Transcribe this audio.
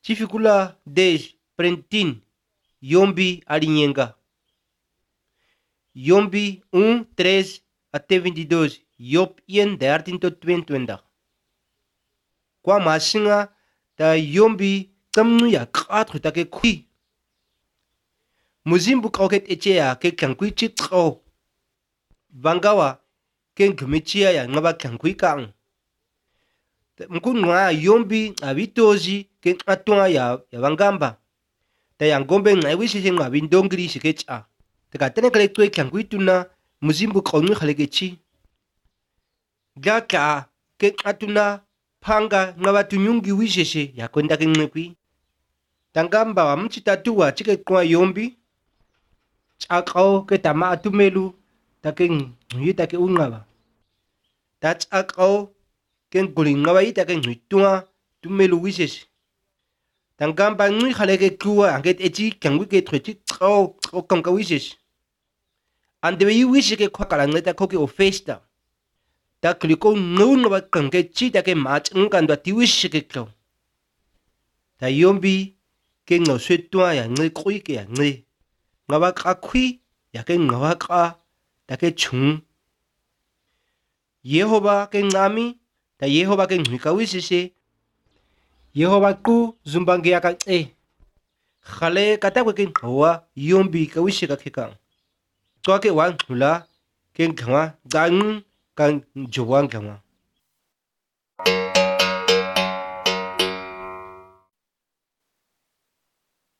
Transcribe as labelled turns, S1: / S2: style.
S1: Chificula 10 prentin Yombi alinhenga. Yombi 1, 3 até 22. Job 1, 13 tot 22. Kwa masinga ta Yombi tsamnu ya 4 take kui. Muzimbu kauket echea ke kankui chitro. Bangawa ke ngmichia ya ngaba kankui kang. Mkunwa Yombi abitoji ke atwa ya bangamba. Ta ya ngombe ngaiwishi ngabi ndongri shikecha. Taka tene kale tue kankui tuna muzimbu kaunu khalegechi. Gaka ke atuna panga ngabatu nyungi wisheshe ya kwenda ke ngekwi. Tangamba wa mchitatua chike kwa Yombi. Chakao ke tama atumelu take ngita ke ungaba. Chakao ke nguli ngaba ita ke ngitwa tumelu wisheshe. Tangamba ngui khalege kuwa anget echi kangwi ke trechi chao kangka wisheshe. Andewe yu wishe ke kwa kalangeta koke o festa. Ta kliko ngau ngaba kangke chi take mach ngkandwa ti wishe ke klo. Ta Yombi ke ngau swetwa ya ngai kui ke ya ngai. Ngaba kakui ya ke ngaba ka take chung. Yehova ke ngami ta Yehova ke ngika wishe. Yehova ku zumbange ya ka khale katakwe ke ngawa Yombi ka wishe ka kekang. Chwa ke wang hula ke ngwa gang kan jowang ngwa.